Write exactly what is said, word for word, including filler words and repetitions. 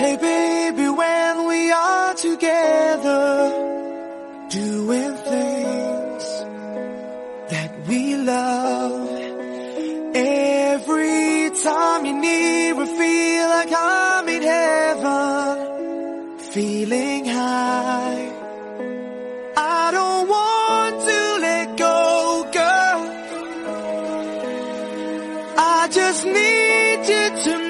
Hey baby, when we are together, doing things that we love, every time you're near, I feel like I'm in heaven, feeling high. I don't want to let go, girl. I just need you to